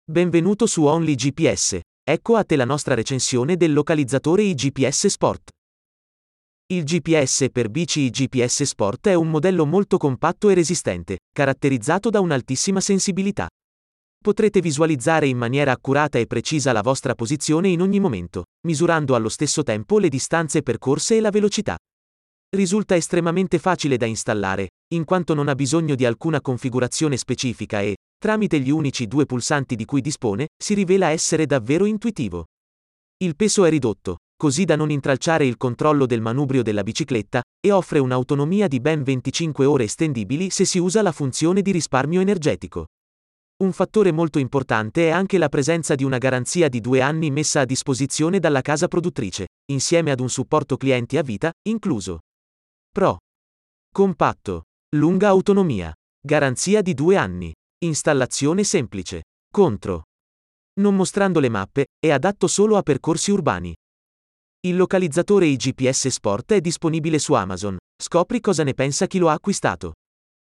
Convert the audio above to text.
Benvenuto su Only GPS. Ecco a te la nostra recensione del localizzatore iGPS Sport. Il GPS per bici iGPS Sport è un modello molto compatto e resistente, caratterizzato da un'altissima sensibilità. Potrete visualizzare in maniera accurata e precisa la vostra posizione in ogni momento, misurando allo stesso tempo le distanze percorse e la velocità. Risulta estremamente facile da installare, in quanto non ha bisogno di alcuna configurazione specifica e, tramite gli unici due pulsanti di cui dispone, si rivela essere davvero intuitivo. Il peso è ridotto, così da non intralciare il controllo del manubrio della bicicletta, e offre un'autonomia di ben 25 ore estendibili se si usa la funzione di risparmio energetico. Un fattore molto importante è anche la presenza di una garanzia di 2 anni messa a disposizione dalla casa produttrice, insieme ad un supporto clienti a vita, incluso. Pro. Compatto. Lunga autonomia. Garanzia di 2 anni. Installazione semplice. Contro. Non mostrando le mappe, è adatto solo a percorsi urbani. Il localizzatore iGPS Sport è disponibile su Amazon. Scopri cosa ne pensa chi lo ha acquistato.